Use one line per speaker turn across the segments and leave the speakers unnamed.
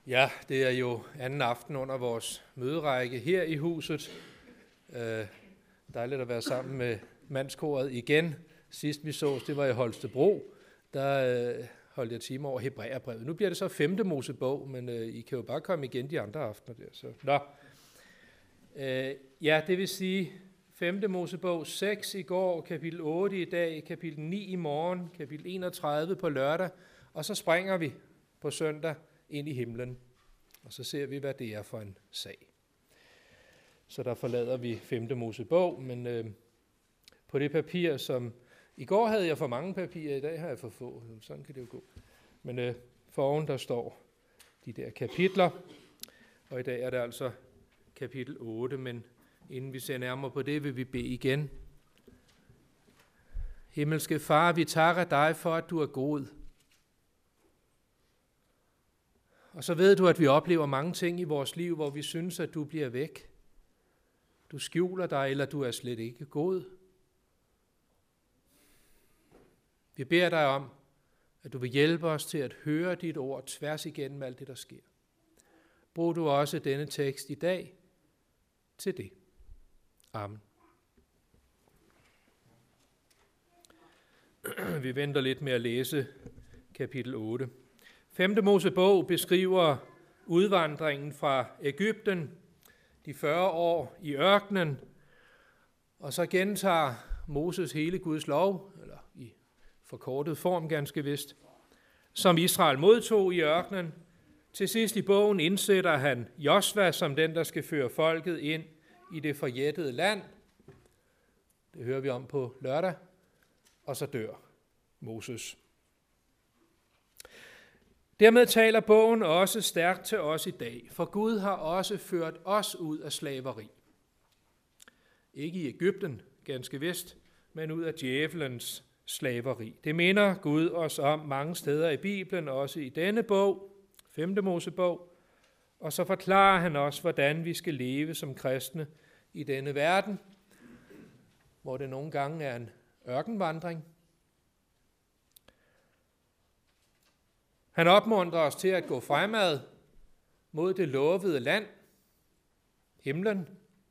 Ja, det er jo anden aften under vores møderække her i huset. Dejligt at være sammen med mandskoret igen. Sidst vi sås, det var i Holstebro. Der holdt jeg time over Hebræerbrevet. Nu bliver det så 5. Mosebog, men I kan jo bare komme igen de andre aftener der. Så. Ja, det vil sige 5. Mosebog 6 i går, kapitel 8 i dag, kapitel 9 i morgen, kapitel 31 på lørdag, og så springer vi på søndag ind i himlen. Og så ser vi, hvad det er for en sag. Så der forlader vi 5. Mosebog, men på det papir, som i går havde jeg for mange papirer, i dag har jeg for få. Sådan kan det jo gå. Men foroven der står de der kapitler, og i dag er det altså kapitel 8, men inden vi ser nærmere på det, vil vi bede igen. Himmelske Far, vi takker dig for, at du er god. Og så ved du, at vi oplever mange ting i vores liv, hvor vi synes, at du bliver væk. Du skjuler dig, eller du er slet ikke god. Vi beder dig om, at du vil hjælpe os til at høre dit ord tværs igennem alt det, der sker. Brug du også denne tekst i dag til det. Amen. Vi venter lidt med at læse kapitel 8. 5. Mosebog beskriver udvandringen fra Egypten, de 40 år i ørkenen, og så gentager Moses hele Guds lov, eller i forkortet form ganske vist, som Israel modtog i ørkenen. Til sidst i bogen indsætter han Josva som den, der skal føre folket ind i det forjættede land. Det hører vi om på lørdag, og så dør Moses. Dermed taler bogen også stærkt til os i dag, for Gud har også ført os ud af slaveri. Ikke i Egypten, ganske vist, men ud af djævelens slaveri. Det minder Gud os om mange steder i Bibelen, også i denne bog, 5. Mosebog, og så forklarer han os, hvordan vi skal leve som kristne i denne verden, hvor det nogle gange er en ørkenvandring. Han opmuntrer os til at gå fremad mod det lovede land, himlen.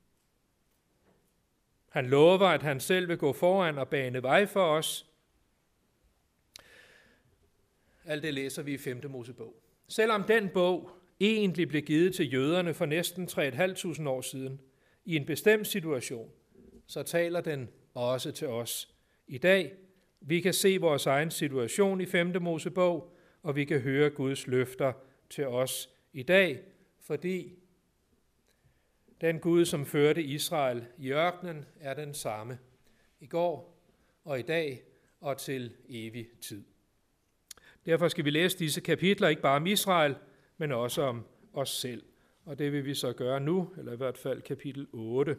Han lover, at han selv vil gå foran og bane vej for os. Alt det læser vi i 5. Mosebog. Selvom den bog egentlig blev givet til jøderne for næsten 3.500 år siden, i en bestemt situation, så taler den også til os i dag. Vi kan se vores egen situation i 5. Mosebog, og vi kan høre Guds løfter til os i dag, fordi den Gud, som førte Israel i ørkenen, er den samme i går og i dag og til evig tid. Derfor skal vi læse disse kapitler ikke bare om Israel, men også om os selv. Og det vil vi så gøre nu, eller i hvert fald kapitel 8.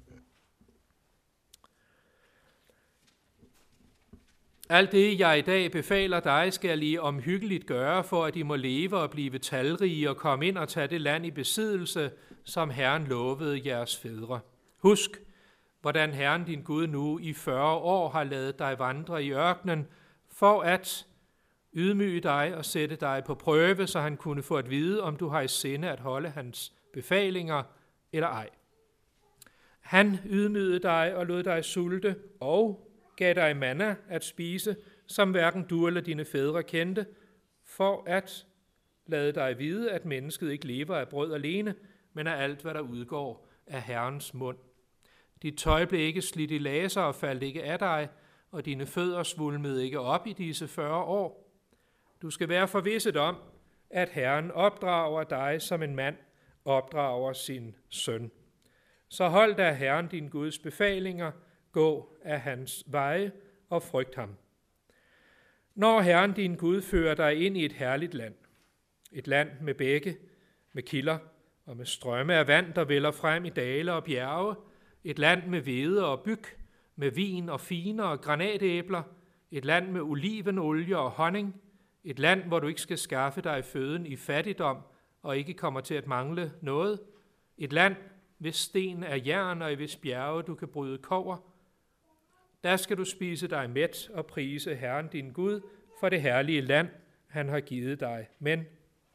Alt det, jeg i dag befaler dig, skal I omhyggeligt gøre, for at I må leve og blive talrige og komme ind og tage det land i besiddelse, som Herren lovede jeres fædre. Husk, hvordan Herren din Gud nu i 40 år har ladet dig vandre i ørkenen, for at ydmyge dig og sætte dig på prøve, så han kunne få at vide, om du har i sinde at holde hans befalinger eller ej. Han ydmygede dig og lod dig sulte og gav dig manna at spise, som hverken du eller dine fædre kendte, for at lade dig vide, at mennesket ikke lever af brød alene, men af alt, hvad der udgår af Herrens mund. Dit tøj blev ikke slidt i laser og faldt ikke af dig, og dine fødder svulmede ikke op i disse 40 år. Du skal være forvisset om, at Herren opdrager dig, som en mand opdrager sin søn. Så hold da Herren din Guds befalinger, gå af hans veje og frygt ham. Når Herren din Gud fører dig ind i et herligt land, et land med bække, med kilder og med strømme af vand, der vælder frem i dale og bjerge, et land med hvede og byg, med vin og finer og granatæbler, et land med olivenolie og honning, et land, hvor du ikke skal skaffe dig føden i fattigdom og ikke kommer til at mangle noget, et land, hvis sten er jern og i hvis bjerge du kan bryde kobber. Der skal du spise dig mæt og prise Herren din Gud for det herlige land, han har givet dig. Men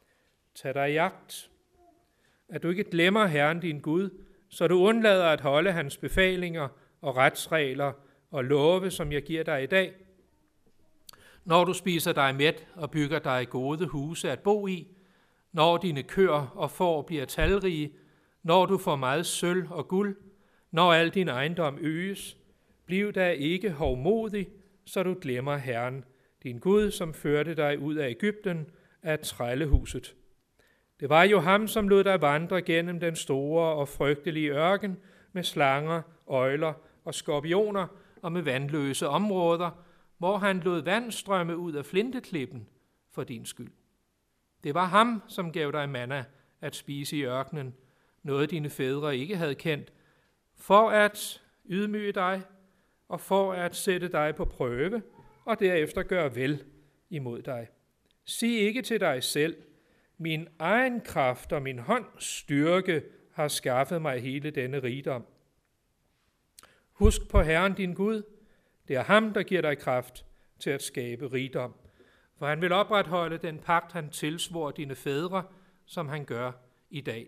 Tag dig i agt, at du ikke glemmer Herren din Gud, så du undlader at holde hans befalinger og retsregler og love, som jeg giver dig i dag. Når du spiser dig mæt og bygger dig gode huse at bo i, når dine køer og får bliver talrige, når du får meget sølv og guld, når al din ejendom øges, bliv da ikke hovmodig, så du glemmer Herren, din Gud, som førte dig ud af Egypten, af trællehuset. Det var jo ham, som lod dig vandre gennem den store og frygtelige ørken med slanger, øgler og skorpioner og med vandløse områder, hvor han lod vand strømme ud af flinteklippen for din skyld. Det var ham, som gav dig manna at spise i ørkenen, noget dine fædre ikke havde kendt, for at ydmyge dig og for at sætte dig på prøve og derefter gøre vel imod dig. Sig ikke til dig selv, min egen kraft og min hånds styrke har skaffet mig hele denne rigdom. Husk på Herren din Gud, det er ham, der giver dig kraft til at skabe rigdom, for han vil opretholde den pagt, han tilsvor dine fædre, som han gør i dag.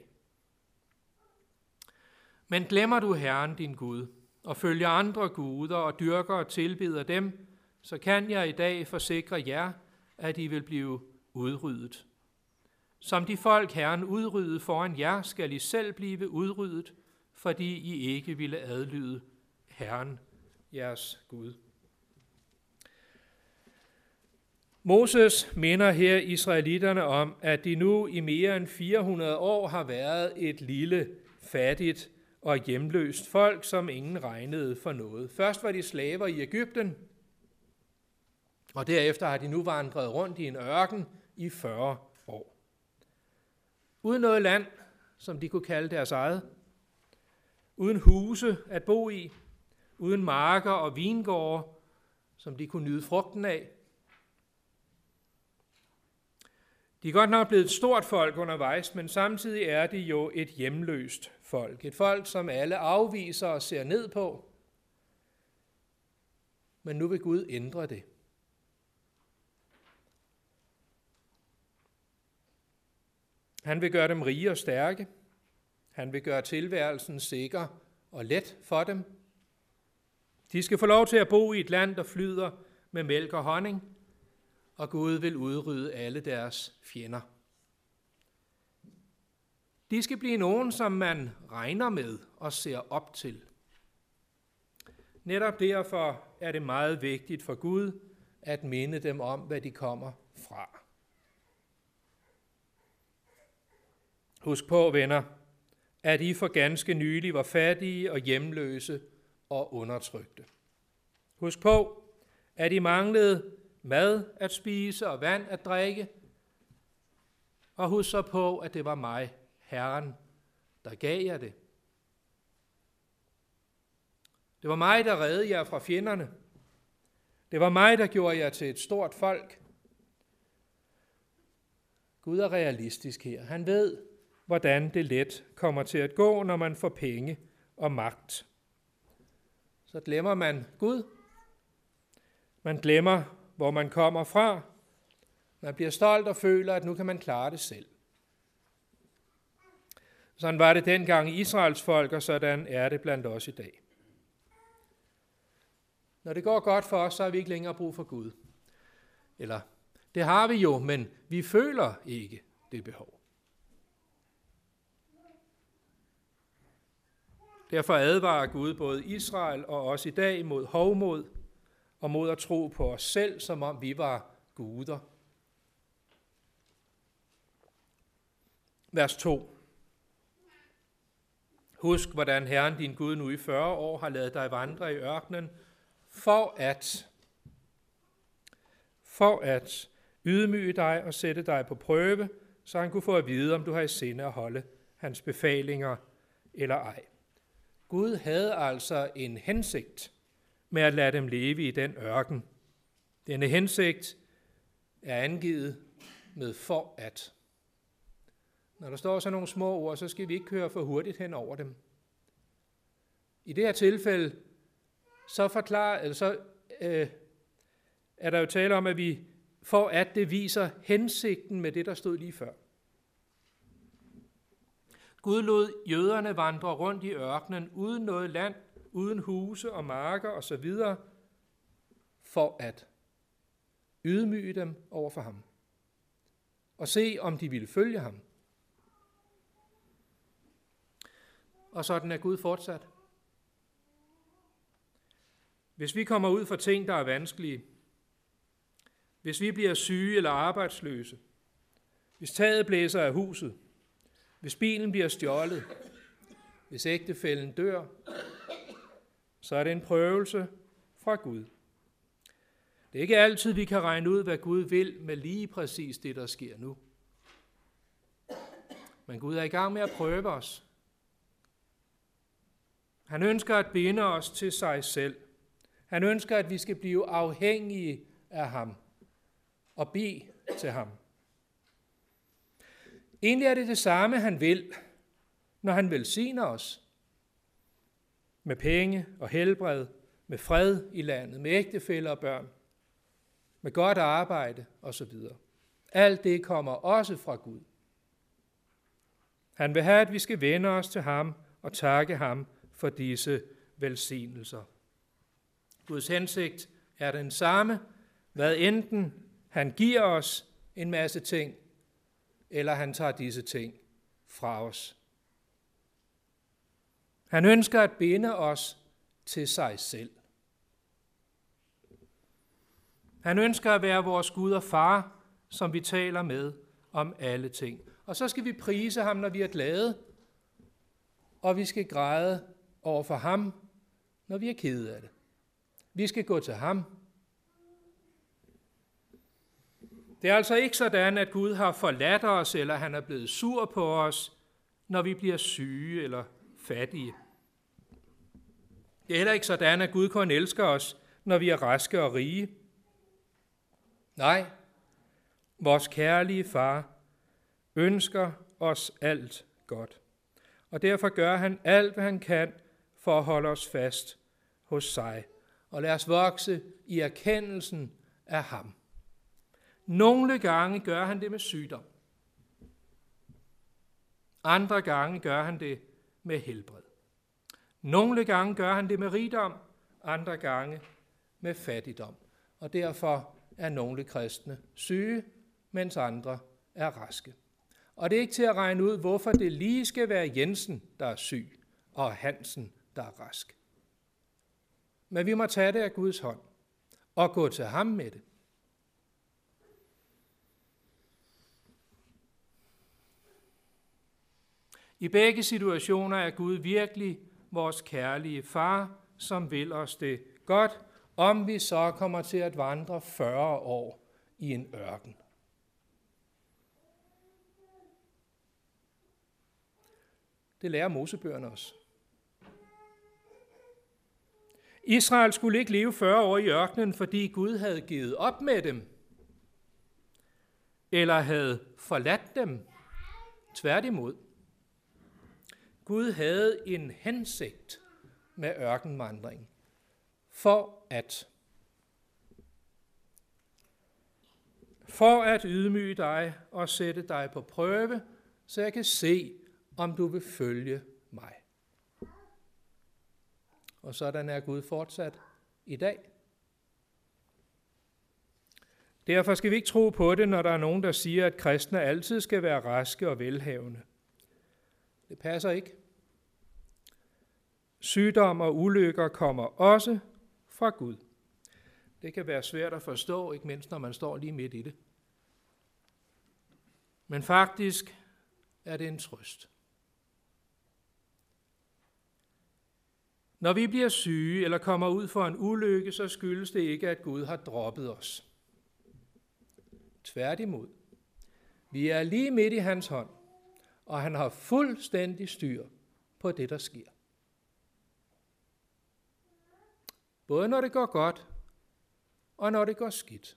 Men glemmer du Herren din Gud, og følger andre guder og dyrker og tilbeder dem, så kan jeg i dag forsikre jer, at I vil blive udryddet. Som de folk Herren udryddede foran jer, skal I selv blive udryddet, fordi I ikke ville adlyde Herren, jeres Gud. Moses minder her israelitterne om, at de nu i mere end 400 år har været et lille, fattigt og hjemløst folk, som ingen regnede for noget. Først var de slaver i Egypten, og derefter har de nu vandret rundt i en ørken i 40 år. Uden noget land, som de kunne kalde deres eget. Uden huse at bo i. Uden marker og vingårde, som de kunne nyde frugten af. De er godt nok blevet et stort folk undervejs, men samtidig er de jo et hjemløst folk. Et folk, som alle afviser og ser ned på. Men nu vil Gud ændre det. Han vil gøre dem rige og stærke. Han vil gøre tilværelsen sikker og let for dem. De skal få lov til at bo i et land, der flyder med mælk og honning, og Gud vil udrydde alle deres fjender. De skal blive nogen, som man regner med og ser op til. Netop derfor er det meget vigtigt for Gud at minde dem om, hvad de kommer fra. Husk på, venner, at I for ganske nylig var fattige og hjemløse og undertrykte. Husk på, at I manglede mad at spise og vand at drikke. Og husk så på, at det var mig, Herren, der gav jer det. Det var mig, der reddede jer fra fjenderne. Det var mig, der gjorde jer til et stort folk. Gud er realistisk her. Han ved, hvordan det let kommer til at gå, når man får penge og magt. Så glemmer man Gud. Man glemmer, hvor man kommer fra. Man bliver stolt og føler, at nu kan man klare det selv. Sådan var det dengang i Israels folk, og sådan er det blandt os i dag. Når det går godt for os, så har vi ikke længere brug for Gud. Eller, det har vi jo, men vi føler ikke det behov. Derfor advarer Gud både Israel og os i dag mod hovmod og mod at tro på os selv, som om vi var guder. Vers 2. Husk, hvordan Herren din Gud nu i 40 år har ladet dig vandre i ørkenen, for at ydmyge dig og sætte dig på prøve, så han kunne få at vide, om du har i sinde at holde hans befalinger eller ej. Gud havde altså en hensigt med at lade dem leve i den ørken. Denne hensigt er angivet med for at. Når der står sådan nogle små ord, så skal vi ikke køre for hurtigt hen over dem. I det her tilfælde, så er der jo tale om, at vi for at det viser hensigten med det, der stod lige før. Gud lod jøderne vandre rundt i ørkenen uden noget land, uden huse og marker osv., for at ydmyge dem over for ham og se, om de ville følge ham. Og sådan er Gud fortsat. Hvis vi kommer ud for ting, der er vanskelige, hvis vi bliver syge eller arbejdsløse, hvis taget blæser af huset, hvis bilen bliver stjålet, hvis ægtefællen dør, så er det en prøvelse fra Gud. Det er ikke altid, vi kan regne ud, hvad Gud vil med lige præcis det, der sker nu. Men Gud er i gang med at prøve os. Han ønsker at binde os til sig selv. Han ønsker, at vi skal blive afhængige af ham og bede til ham. Egentlig er det samme, han vil, når han velsigner os med penge og helbred, med fred i landet, med ægtefæller og børn, med godt arbejde osv. Alt det kommer også fra Gud. Han vil have, at vi skal vende os til ham og takke ham for disse velsignelser. Guds hensigt er den samme, hvad enten han giver os en masse ting, eller han tager disse ting fra os. Han ønsker at binde os til sig selv. Han ønsker at være vores Gud og far, som vi taler med om alle ting. Og så skal vi prise ham, når vi er glade, og vi skal græde over for ham, når vi er kede af det. Vi skal gå til ham. Det er altså ikke sådan, at Gud har forladt os, eller han er blevet sur på os, når vi bliver syge eller fattige. Det er heller ikke sådan, at Gud kun elsker os, når vi er raske og rige. Nej, vores kærlige far ønsker os alt godt. Og derfor gør han alt, hvad han kan for at holde os fast hos sig. Og lad os vokse i erkendelsen af ham. Nogle gange gør han det med sygdom. Andre gange gør han det med helbred. Nogle gange gør han det med rigdom, andre gange med fattigdom. Og derfor er nogle kristne syge, mens andre er raske. Og det er ikke til at regne ud, hvorfor det lige skal være Jensen, der er syg, og Hansen, der er rask. Men vi må tage det af Guds hånd og gå til ham med det. I begge situationer er Gud virkelig vores kærlige far, som vil os det godt, om vi så kommer til at vandre 40 år i en ørken. Det lærer Mosebøgerne os. Israel skulle ikke leve 40 år i ørkenen, fordi Gud havde givet op med dem, eller havde forladt dem. Tværtimod. Gud havde en hensigt med ørkenvandringen, for at ydmyge dig og sætte dig på prøve, så jeg kan se, om du vil følge mig. Og sådan er Gud fortsat i dag. Derfor skal vi ikke tro på det, når der er nogen, der siger, at kristne altid skal være raske og velhavende. Det passer ikke. Sygdom og ulykker kommer også fra Gud. Det kan være svært at forstå, ikke mindst når man står lige midt i det. Men faktisk er det en trøst. Når vi bliver syge eller kommer ud for en ulykke, så skyldes det ikke, at Gud har droppet os. Tværtimod. Vi er lige midt i hans hånd, og han har fuldstændig styr på det, der sker. Både når det går godt, og når det går skidt.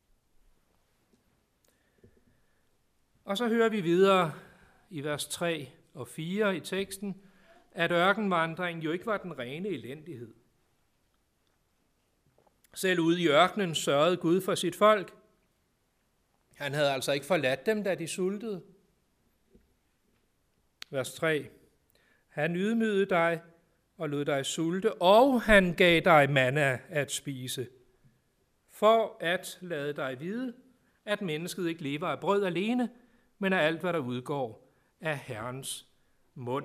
Og så hører vi videre i vers 3 og 4 i teksten, at ørkenvandringen jo ikke var den rene elendighed. Selv ude i ørkenen sørgede Gud for sit folk. Han havde altså ikke forladt dem, da de sultede. Vers 3. Han ydmygede dig og lod dig sulte, og han gav dig manna at spise, for at lade dig vide, at mennesket ikke lever af brød alene, men af alt, hvad der udgår af Herrens mund.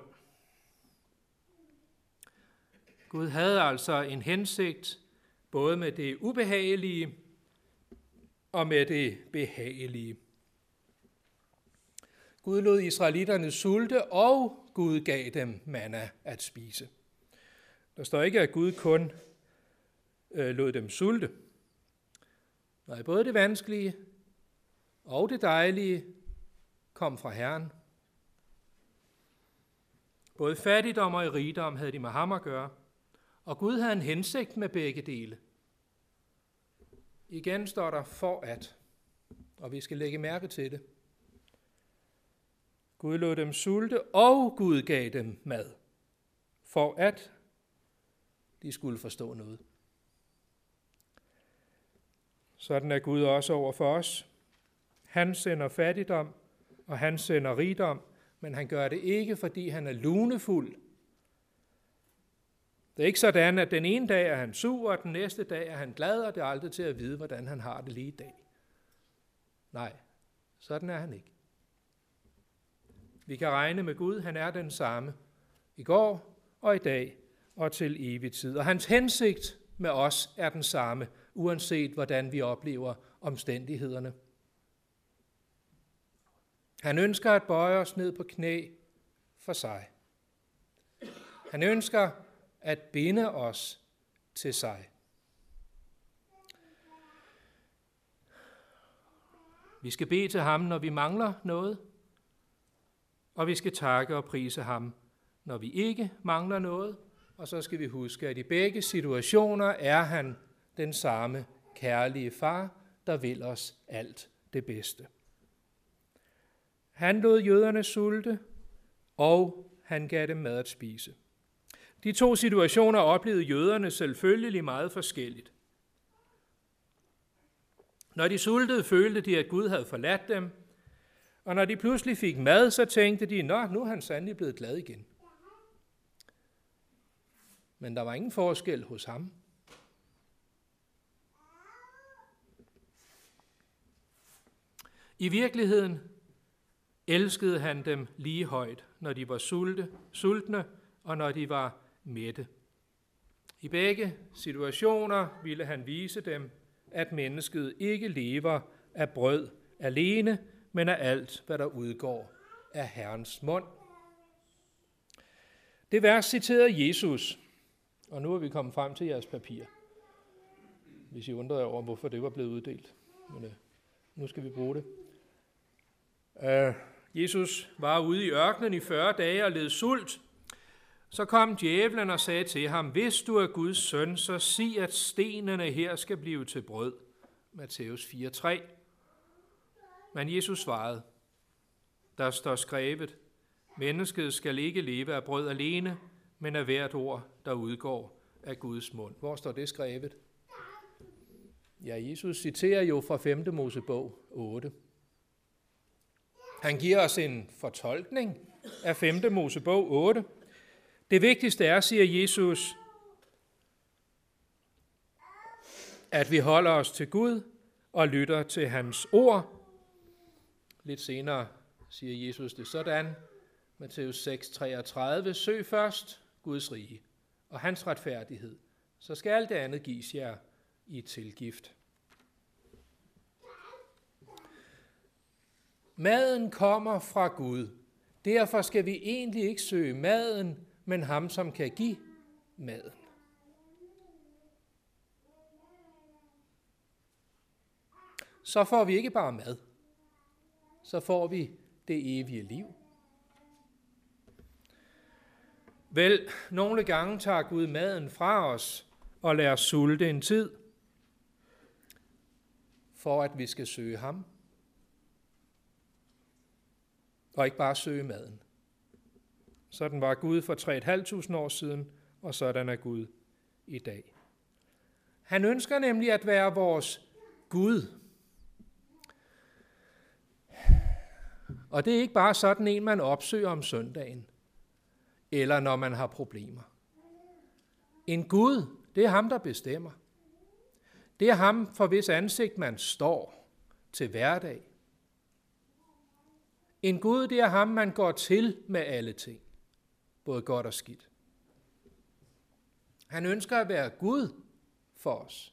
Gud havde altså en hensigt, både med det ubehagelige og med det behagelige. Gud lod israelitterne sulte, og Gud gav dem manna at spise. Der står ikke, at Gud kun lod dem sulte. Nej, både det vanskelige og det dejlige kom fra Herren. Både fattigdom og rigdom havde de med ham at gøre, og Gud havde en hensigt med begge dele. Igen står der for at, og vi skal lægge mærke til det. Gud lod dem sulte, og Gud gav dem mad, for at de skulle forstå noget. Sådan er Gud også over for os. Han sender fattigdom, og han sender rigdom, men han gør det ikke, fordi han er lunefuld. Det er ikke sådan, at den ene dag er han sur, og den næste dag er han glad, og det er aldrig til at vide, hvordan han har det lige i dag. Nej, sådan er han ikke. Vi kan regne med Gud, han er den samme i går og i dag og til evig tid. Og hans hensigt med os er den samme, uanset hvordan vi oplever omstændighederne. Han ønsker at bøje os ned på knæ for sig. Han ønsker at binde os til sig. Vi skal bede til ham, når vi mangler noget, og vi skal takke og prise ham, når vi ikke mangler noget, og så skal vi huske, at i begge situationer er han den samme kærlige far, der vil os alt det bedste. Han lod jøderne sulte, og han gav dem mad at spise. De to situationer oplevede jøderne selvfølgelig meget forskelligt. Når de sultede, følte de, at Gud havde forladt dem, og når de pludselig fik mad, så tænkte de, nå, nu er han sandelig blevet glad igen. Men der var ingen forskel hos ham. I virkeligheden elskede han dem lige højt, når de var sultne og når de var mætte. I begge situationer ville han vise dem, at mennesket ikke lever af brød alene, men af alt, hvad der udgår af Herrens mund. Det vers citerede Jesus, og nu er vi kommet frem til jeres papir, hvis I undrede over, hvorfor det var blevet uddelt. Men nu skal vi bruge det. Jesus var ude i ørkenen i 40 dage og led sult. Så kom djævlen og sagde til ham, hvis du er Guds søn, så sig, at stenene her skal blive til brød. Matthæus 4:3. Men Jesus svarede, der står skrevet, mennesket skal ikke leve af brød alene, men af hvert ord, der udgår af Guds mund. Hvor står det skrevet? Ja, Jesus citerer jo fra 5. Mosebog 8. Han giver os en fortolkning af 5. Mosebog 8. Det vigtigste er, siger Jesus, at vi holder os til Gud og lytter til hans ord. Lidt senere siger Jesus det sådan, Matthæus 6:33, søg først Guds rige og hans retfærdighed, så skal alt det andet gives jer i tilgift. Maden kommer fra Gud. Derfor skal vi egentlig ikke søge maden, men ham, som kan give maden. Så får vi ikke bare mad. Så får vi det evige liv. Vel, nogle gange tager Gud maden fra os og lader os sulte en tid, for at vi skal søge ham. Og ikke bare søge maden. Sådan var Gud for 3.500 år siden, og sådan er Gud i dag. Han ønsker nemlig at være vores Gud. Og det er ikke bare sådan en, man opsøger om søndagen, eller når man har problemer. En Gud, det er ham, der bestemmer. Det er ham, for hvis ansigt man står til hverdag. En Gud, det er ham, man går til med alle ting, både godt og skidt. Han ønsker at være Gud for os.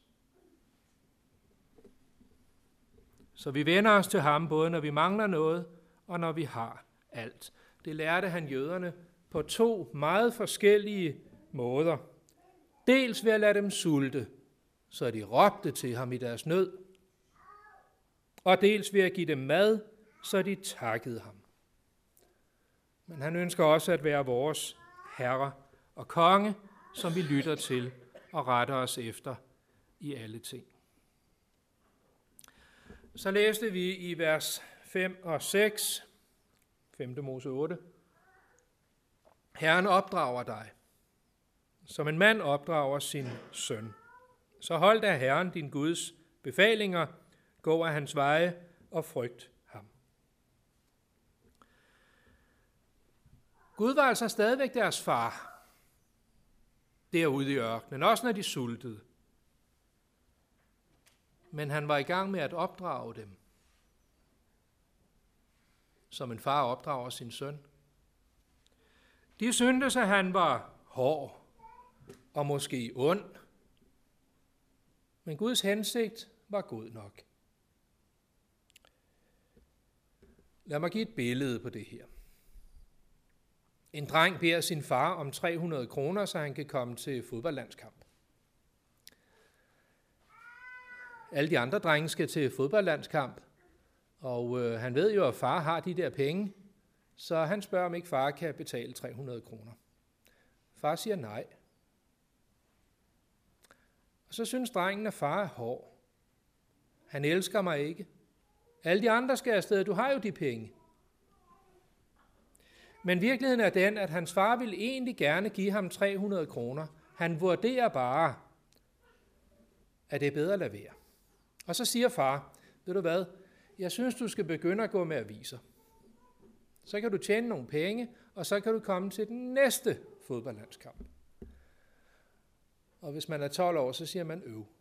Så vi vender os til ham, både når vi mangler noget, og når vi har alt. Det lærte han jøderne på 2 meget forskellige måder. Dels ved at lade dem sulte, så de råbte til ham i deres nød, og dels ved at give dem mad, så de takkede ham. Men han ønsker også at være vores herre og konge, som vi lytter til og retter os efter i alle ting. Så læste vi i vers 5 og 6, 5. Mose 8. Herren opdrager dig, som en mand opdrager sin søn. Så hold da Herren din Guds befalinger, gå af hans veje og frygt ham. Gud var altså stadigvæk deres far, derude i ørkenen, også når de sultede. Men han var i gang med at opdrage dem, som en far opdrager sin søn. De syntes, at han var hård og måske ond, men Guds hensigt var god nok. Lad mig give et billede på det her. En dreng beder sin far om 300 kroner, så han kan komme til fodboldlandskamp. Alle de andre drenge skal til fodboldlandskamp, og han ved jo, at far har de der penge, så han spørger, om ikke far kan betale 300 kroner. Far siger nej. Og så synes drengen, at far er hård. Han elsker mig ikke. Alle de andre skal afsted, du har jo de penge. Men virkeligheden er den, at hans far vil egentlig gerne give ham 300 kroner. Han vurderer bare, at det er bedre at lade være. Og så siger far, ved du hvad, jeg synes, du skal begynde at gå med aviser. Så kan du tjene nogle penge, og så kan du komme til den næste fodboldlandskamp. Og hvis man er 12 år, så siger man øv.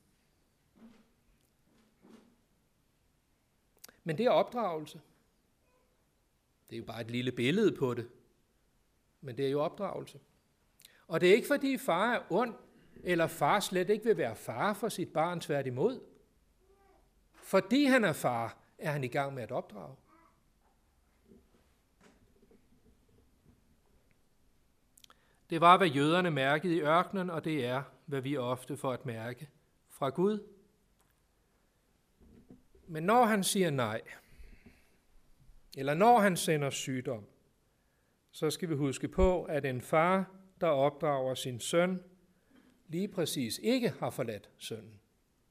Men det er opdragelse. Det er jo bare et lille billede på det. Men det er jo opdragelse. Og det er ikke fordi far er ond, eller far slet ikke vil være far for sit barn, tværtimod. Fordi han er far, er han i gang med at opdrage. Det var, hvad jøderne mærkede i ørkenen, og det er, hvad vi ofte får at mærke fra Gud. Men når han siger nej, eller når han sender sygdom, så skal vi huske på, at en far, der opdrager sin søn, lige præcis ikke har forladt sønnen.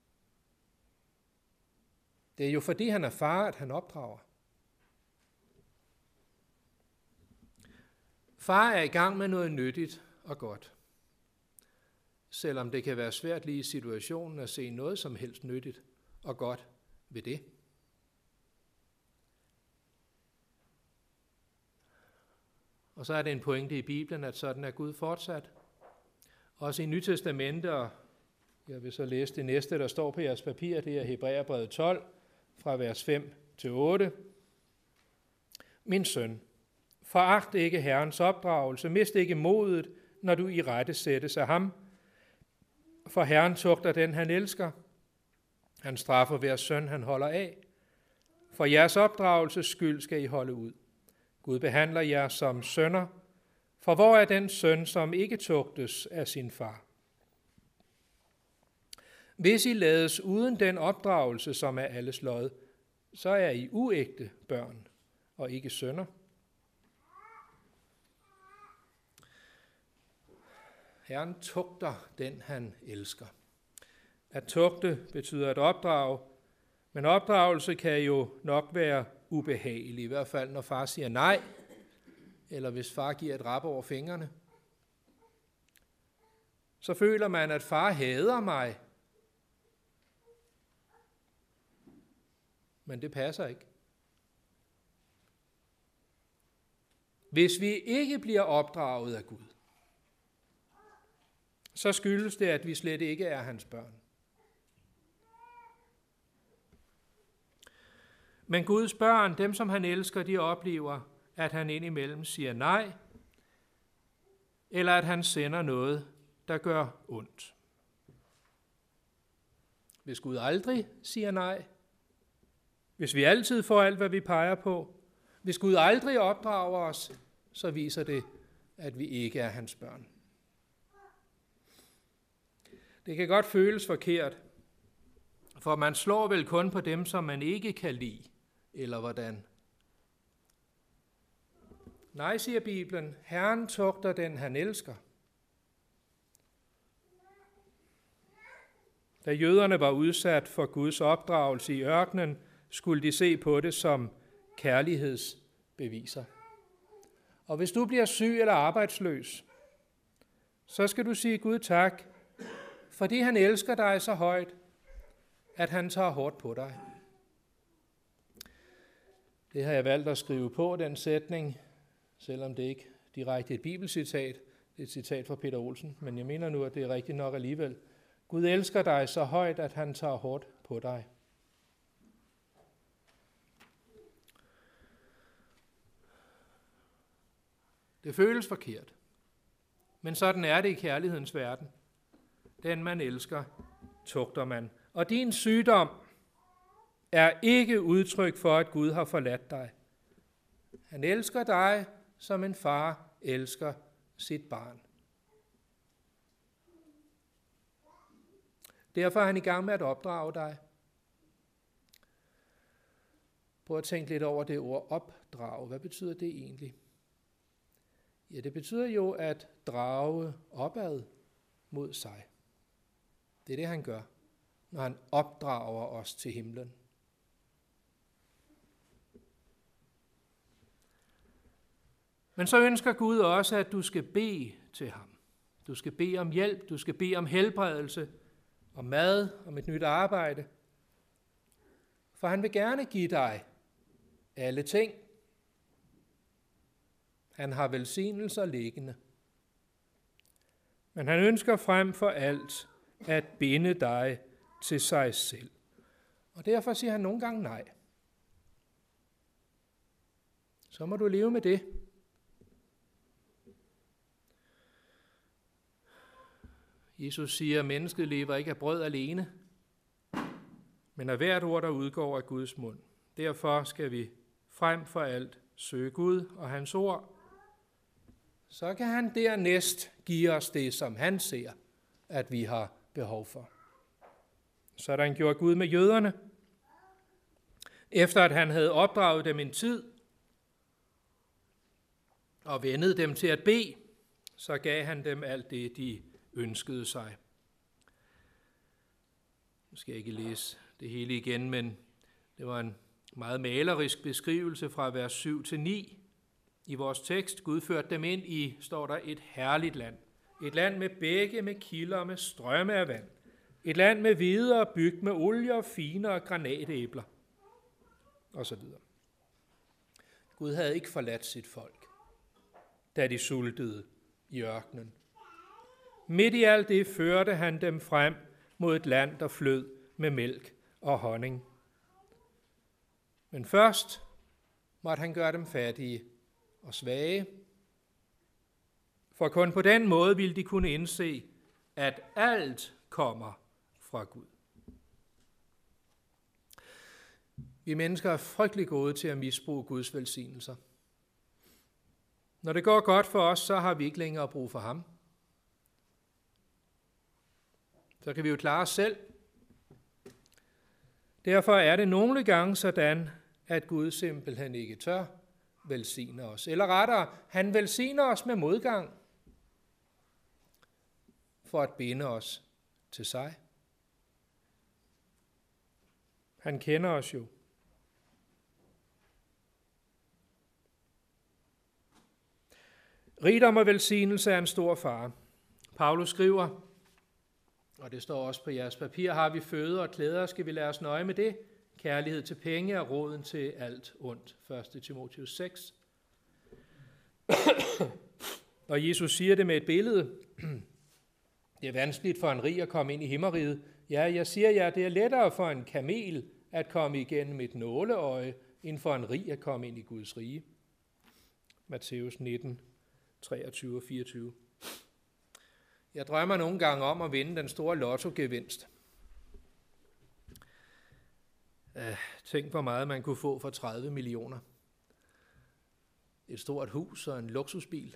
Det er jo fordi han er far, at han opdrager. Far er i gang med noget nyttigt og godt, selvom det kan være svært lige i situationen at se noget som helst nyttigt og godt ved det. Og så er det en pointe i Bibelen, at sådan er Gud fortsat. Også i Nytestamentet, og jeg vil så læse det næste, der står på jeres papir, det er Hebræerbrevet 12, fra vers 5 til 8. Min søn, foragt ikke Herrens opdragelse, mist ikke modet, når du i rette sættes af ham. For Herren tugter den, han elsker. Han straffer hver søn, han holder af. For jeres opdragelses skyld skal I holde ud. Gud behandler jer som sønner. For hvor er den søn, som ikke tugtes af sin far? Hvis I lades uden den opdragelse, som er alles lod, så er I uægte børn og ikke sønner. Herren tugter den, han elsker. At tugte betyder at opdrage, men opdragelse kan jo nok være ubehagelig, i hvert fald når far siger nej, eller hvis far giver et rap over fingrene. Så føler man, at far hader mig. Men det passer ikke. Hvis vi ikke bliver opdraget af Gud, så skyldes det, at vi slet ikke er hans børn. Men Guds børn, dem som han elsker, de oplever, at han indimellem siger nej, eller at han sender noget, der gør ondt. Hvis Gud aldrig siger nej, hvis vi altid får alt, hvad vi peger på, hvis Gud aldrig opdrager os, så viser det, at vi ikke er hans børn. Det kan godt føles forkert, for man slår vel kun på dem, som man ikke kan lide, eller hvordan? Nej, siger Bibelen, Herren tugter den, han elsker. Da jøderne var udsat for Guds opdragelse i ørkenen, skulle de se på det som kærlighedsbeviser. Og hvis du bliver syg eller arbejdsløs, så skal du sige Gud tak, fordi han elsker dig så højt, at han tager hårdt på dig. Det har jeg valgt at skrive på, den sætning, selvom det ikke direkte er et bibelcitat. Det er et citat fra Peter Olsen, men jeg mener nu, at det er rigtigt nok alligevel. Gud elsker dig så højt, at han tager hårdt på dig. Det føles forkert, men sådan er det i kærlighedens verden. Den man elsker, tugter man. Og din sygdom er ikke udtryk for, at Gud har forladt dig. Han elsker dig, som en far elsker sit barn. Derfor er han i gang med at opdrage dig. Prøv at tænke lidt over det ord opdrage. Hvad betyder det egentlig? Ja, det betyder jo at drage opad mod sig. Det er det, han gør, når han opdrager os til himlen. Men så ønsker Gud også, at du skal bede til ham. Du skal bede om hjælp, du skal bede om helbredelse, om mad, om et nyt arbejde. For han vil gerne give dig alle ting. Han har velsignelser liggende. Men han ønsker frem for alt at binde dig til sig selv. Og derfor siger han nogle gange nej. Så må du leve med det. Jesus siger, at mennesket lever ikke af brød alene, men af hvert ord, der udgår af Guds mund. Derfor skal vi frem for alt søge Gud og hans ord. Så kan han dernæst give os det, som han ser, at vi har behov for. Sådan gjorde Gud med jøderne. Efter at han havde opdraget dem en tid og vendet dem til at bede, så gav han dem alt det, de ønskede sig. Nu skal jeg ikke læse det hele igen, men det var en meget malerisk beskrivelse fra vers 7 til 9 i vores tekst. Gud førte dem ind i, står der, et herligt land. Et land med bække, med kilder, med strømme af vand. Et land med hvide og bygd med olie og fine og granatæbler. Og så videre. Gud havde ikke forladt sit folk, da de sultede i ørkenen. Midt i alt det førte han dem frem mod et land, der flød med mælk og honning. Men først måtte han gøre dem fattige og svage, for kun på den måde ville de kunne indse, at alt kommer fra Gud. Vi mennesker er frygtelig gode til at misbruge Guds velsignelser. Når det går godt for os, så har vi ikke længere brug for ham. Så kan vi jo klare os selv. Derfor er det nogle gange sådan, at Gud simpelthen ikke tør velsigne os. Eller rettere, han velsigner os med modgang for at binde os til sig. Han kender os jo. Rigdom og velsignelse er en stor fare. Paulus skriver, og det står også på jeres papir, har vi føde og klæder, skal vi lade os nøje med det. Kærlighed til penge er roden til alt ondt. 1. Timotheus 6. Og Jesus siger det med et billede. Det er vanskeligt for en rig at komme ind i himmeriget. Ja, jeg siger jer, det er lettere for en kamel at komme igennem et nåleøje, end for en rig at komme ind i Guds rige. Matthæus 19, 23 og 24. Jeg drømmer nogle gange om at vinde den store lottogevinst. Tænk, hvor meget man kunne få for 30 millioner. Et stort hus og en luksusbil.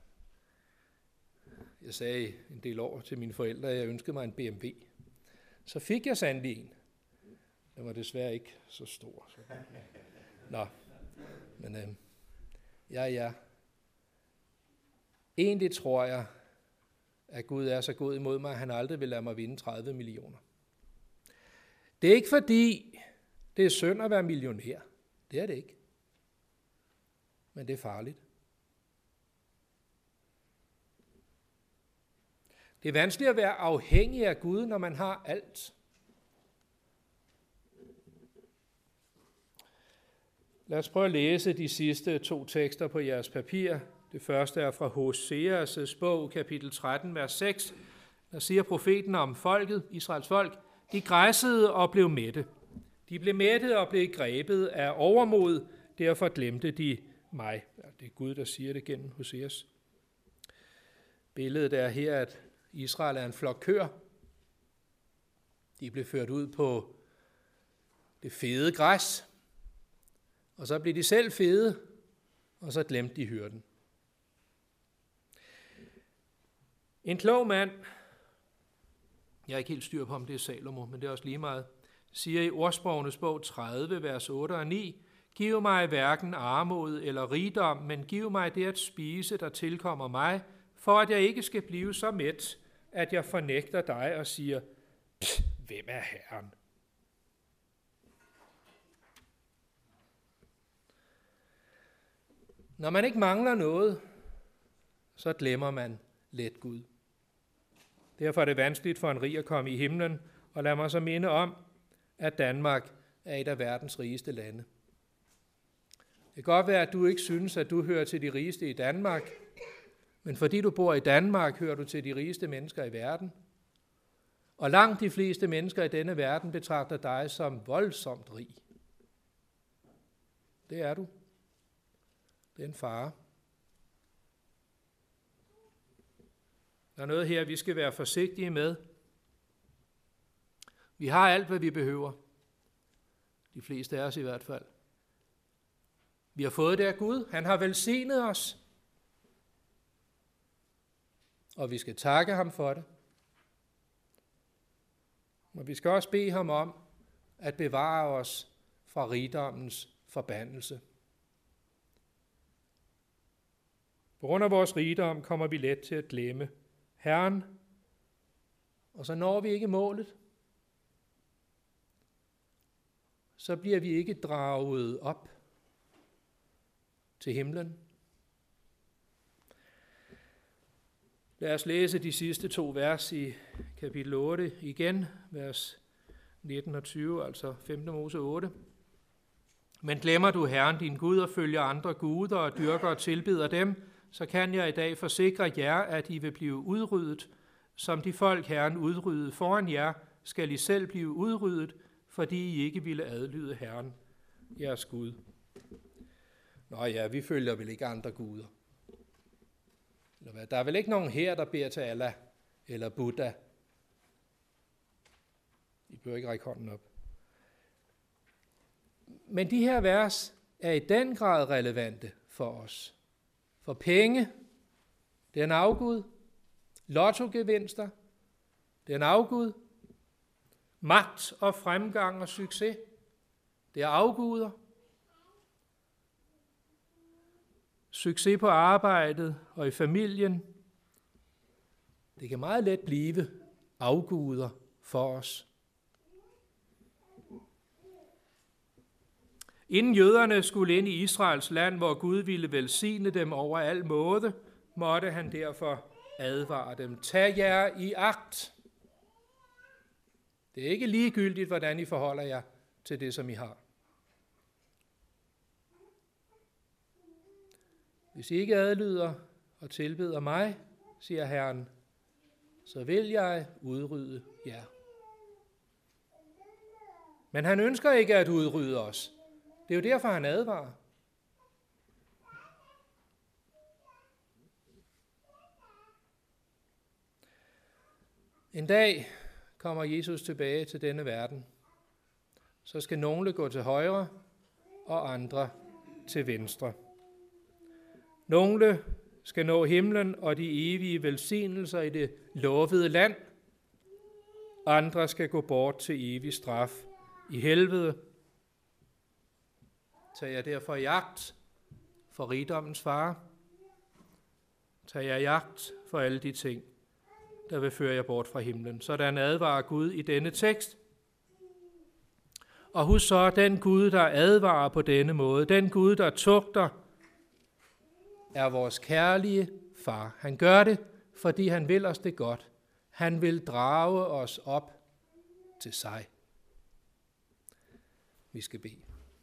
Jeg sagde en del år til mine forældre, at jeg ønskede mig en BMW. Så fik jeg sandelig en. Den var desværre ikke så stor. Nå, men ja. Egentlig tror jeg, at Gud er så god imod mig, at han aldrig vil lade mig vinde 30 millioner. Det er ikke fordi, det er synd at være millionær. Det er det ikke. Men det er farligt. Det er vanskeligt at være afhængig af Gud, når man har alt. Lad os prøve at læse de sidste 2 tekster på jeres papir. Det første er fra Hoseas bog, kapitel 13, vers 6. Der siger profeten om folket, Israels folk, de græssede og blev mætte. De blev mættet og blev grebet af overmod, derfor glemte de mig. Ja, det er Gud, der siger det gennem Hoseas. Billedet er her, at Israel er en flok køer. De blev ført ud på det fede græs, og så blev de selv fede, og så glemte de hyrden. En klog mand, jeg er ikke helt styr på, om det er Salomo, men det er også lige meget, siger i Ordsprogenes bog 30, vers 8 og 9, giv mig hverken armod eller rigdom, men giv mig det at spise, der tilkommer mig, for at jeg ikke skal blive så mæt, at jeg fornægter dig og siger, hvem er Herren? Når man ikke mangler noget, så glemmer man let Gud. Derfor er det vanskeligt for en rig at komme i himlen, og lad mig så minde om, at Danmark er et af verdens rigeste lande. Det kan godt være, at du ikke synes, at du hører til de rigeste i Danmark, men fordi du bor i Danmark, hører du til de rigeste mennesker i verden. Og langt de fleste mennesker i denne verden betragter dig som voldsomt rig. Det er du. Det er en fare. Der er noget her, vi skal være forsigtige med. Vi har alt, hvad vi behøver. De fleste af os i hvert fald. Vi har fået det af Gud. Han har velsignet os. Og vi skal takke ham for det. Men vi skal også bede ham om at bevare os fra rigdommens forbandelse. På grund af vores rigdom kommer vi let til at glemme Herren, og så når vi ikke målet. Så bliver vi ikke draget op til himlen. Lad os læse de sidste 2 vers i kapitel 8 igen, vers 19 og 20, altså 5. Mose 8. Men glemmer du Herren din Gud og følger andre guder og dyrker og tilbeder dem, så kan jeg i dag forsikre jer, at I vil blive udryddet. Som de folk Herren udryddede foran jer, skal I selv blive udryddet, fordi I ikke ville adlyde Herren, jeres Gud. Nå ja, vi følger vel ikke andre guder. Der er vel ikke nogen her, der beder til Allah eller Buddha. I bør ikke række hånden op. Men de her vers er i den grad relevante for os. For penge, det er en afgud. Lottogevinster, det er en afgud. Magt og fremgang og succes, det er afguder. Succes på arbejdet og i familien, det kan meget let blive afguder for os. Inden jøderne skulle ind i Israels land, hvor Gud ville velsigne dem over al måde, måtte han derfor advare dem. Tag jer i agt. Det er ikke ligegyldigt, hvordan I forholder jer til det, som I har. Hvis I ikke adlyder og tilbeder mig, siger Herren, så vil jeg udrydde jer. Men han ønsker ikke at udrydde os. Det er jo derfor, han advarer. En dag kommer Jesus tilbage til denne verden. Så skal nogle gå til højre og andre til venstre. Nogle skal nå himlen og de evige velsignelser i det lovede land. Andre skal gå bort til evig straf i helvede. Tag jer derfor jagt for rigdommens fare. Tag jer jagt for alle de ting, der vil føre jer bort fra himlen. Sådan advarer Gud i denne tekst. Og husk så, den Gud, der advarer på denne måde, den Gud, der tugter, er vores kærlige far. Han gør det, fordi han vil os det godt. Han vil drage os op til sig. Vi skal bede.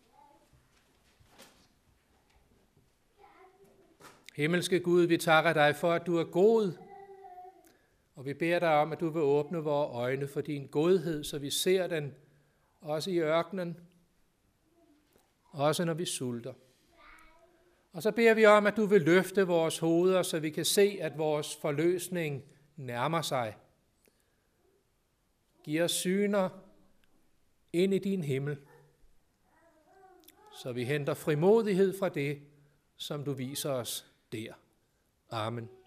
Himmelske Gud, vi takker dig for, at du er god, og vi beder dig om, at du vil åbne vores øjne for din godhed, så vi ser den også i ørkenen, også når vi sulter. Og så beder vi om, at du vil løfte vores hoveder, så vi kan se, at vores forløsning nærmer sig. Giv os syner ind i din himmel, så vi henter frimodighed fra det, som du viser os der. Amen.